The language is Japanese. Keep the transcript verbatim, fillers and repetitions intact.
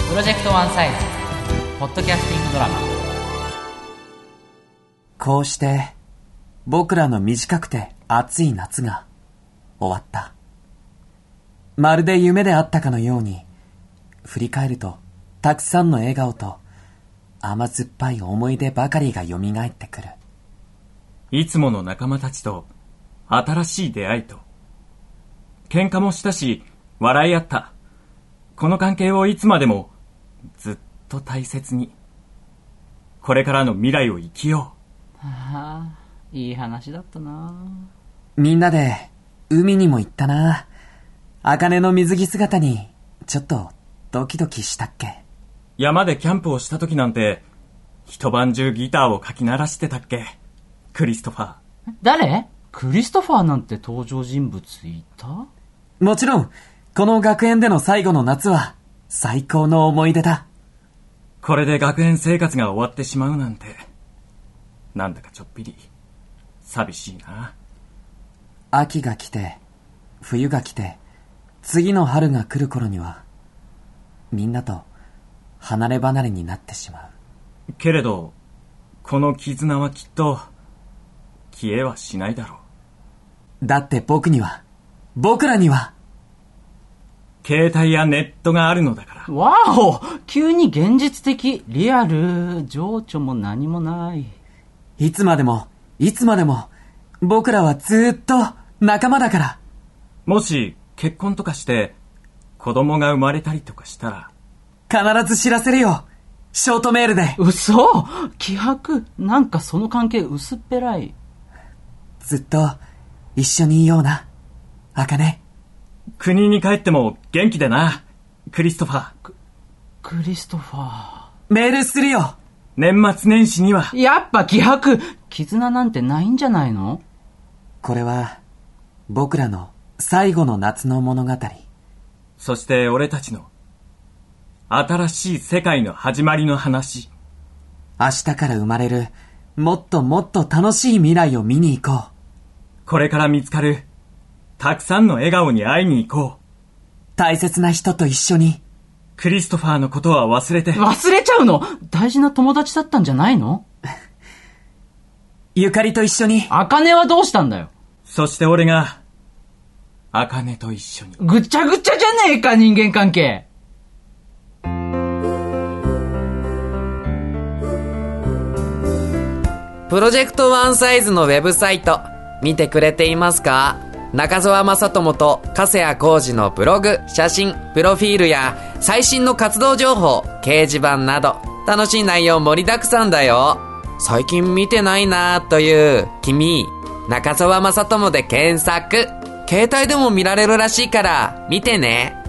プロジェクトワンサイズポッドキャスティングドラマ。 こうして僕らの短くて暑い夏が終わった。まるで夢であったかのように、振り返るとたくさんの笑顔と甘酸っぱい思い出ばかりが蘇ってくる。 いつもの仲間たちと新しい出会いと喧嘩もしたし笑い合った。この関係をいつまでもずっと大切に、これからの未来を生きよう。はあ、いい話だったな。 みんなで海にも行ったな。茜の水着姿にちょっとドキドキしたっけ。 山でキャンプをした時なんて一晩中ギターをかき鳴らしてたっけ。クリストファー。 誰？クリストファーなんて登場人物いた？ もちろんこの学園での最後の夏は最高の思い出だ。 これで学園生活が終わってしまうなんて、なんだかちょっぴり寂しいな。 秋が来て冬が来て次の春が来る頃にはみんなと離れ離れになってしまう。 けれどこの絆はきっと消えはしないだろう。だって僕には、僕らには携帯やネットがあるのだから。 わお、急に現実的、リアル、情緒も何もない。 いつまでもいつまでも僕らはずっと仲間だから。 もし結婚とかして子供が生まれたりとかしたら必ず知らせるよ、ショートメールで。 嘘、気迫、なんかその関係薄っぺらい。 ずっと一緒にいような、茜。 国に帰っても元気でな、クリストファー。 ク、クリストファー。 メールするよ。 年末年始には。 やっぱ気迫、絆なんてないんじゃないの？ これは僕らの最後の夏の物語。 そして俺たちの新しい世界の始まりの話。 明日から生まれるもっともっと楽しい未来を見に行こう。 これから見つかるたくさんの笑顔に会いに行こう。 大切な人と一緒に。 クリストファーのことは忘れて。 忘れちゃうの？大事な友達だったんじゃないの？ ゆかりと一緒に。 茜はどうしたんだよ。 そして俺が茜と一緒に。 ぐちゃぐちゃじゃねえか、人間関係。 プロジェクトワンサイズのウェブサイト見てくれていますか？中澤正智と粕谷浩二のブログ、写真、プロフィールや最新の活動情報、掲示板など楽しい内容盛りだくさんだよ。最近見てないなという君、中澤正智で検索。携帯でも見られるらしいから見てね。